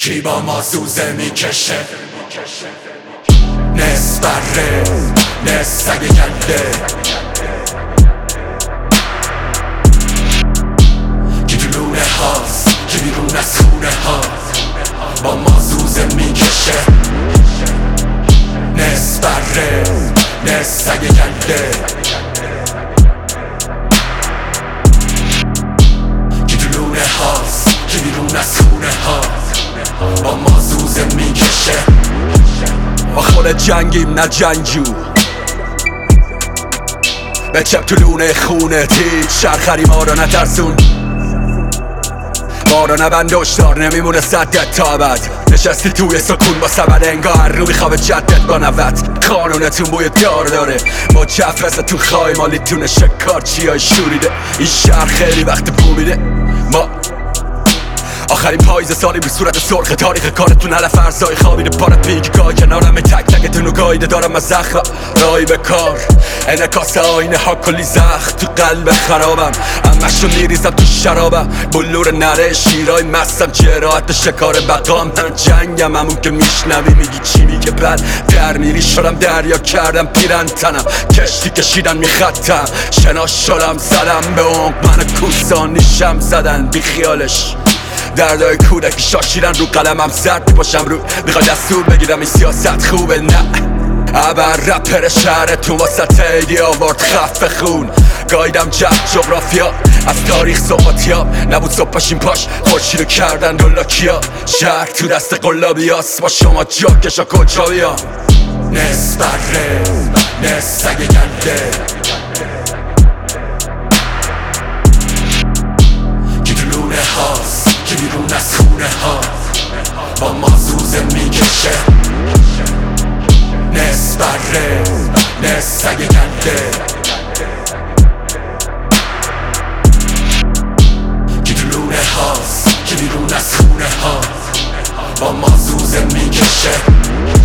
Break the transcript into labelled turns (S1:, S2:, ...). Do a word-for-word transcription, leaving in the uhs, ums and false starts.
S1: کی با ما سوزه میکشه؟ نصف بره نصف سگ گنده، کی تو لونه هاست کی بیرون از خونه ها با ما سوزه میکشه. نصف بره نصف سگ گنده، کی تو لونه هاست کی بیرون از خونه ها با ما سوزه میکشه.
S2: ما خود جنگیم نه جنگجو، بچپ تو لونه خونه تیج شرخری ما رو نترسون، ما رو نبند هشدار نمیمونه صدت تا ابد. نشستی توی سکون با سبد انگار رو میخواب جدت با نوت. قانونتون بوی دار داره با جف ازتون خواهی مالیتون شکار چیای شوریده. این شهر خیلی وقت بو میده. ما آخرین پاییز سالی به صورت سرخ تاریخ کارتون علف ارزای خوابیده پارت پیک گاه کنارم تک تکتون و گایده دارم از زخم رای به کار انعکاس آینه ها کلی زخم تو قلب خرابم همشو میریزم تو شرابم بلور نره شیرای مستم جراحت شکار بقام من جنگم همون که میشنوی میگی چی میگه بعد در میری شدم دریا کردم پیرن تنم کشتی کشیدن میخطم شنا شدم زدم به عمق من کوسانیشم زدن بی خیالش دردای کودکی شاشیدن رو قلمم زرد باشم رو میخوای دستور بگیرم این سیاست خوبه نه ابر رپر شهرتون واسه تیدی آورد خف خون گایدم جب جغرافیا از تاریخ صحباتیا نبود صبحش این پاش خورشیدو کردن دولاکیا شهر تو دست قلابیاست با شما جاکشا کجا بیا.
S1: نصف بره نصف سگ گنده، کی تو لونه هاست کی بیرون از خونه ها با ما سوزه میکشه. نصف بره نصف سگ گنده، کی تو لونه هاست کی بیرون از خونه ها با ما سوزه میکشه.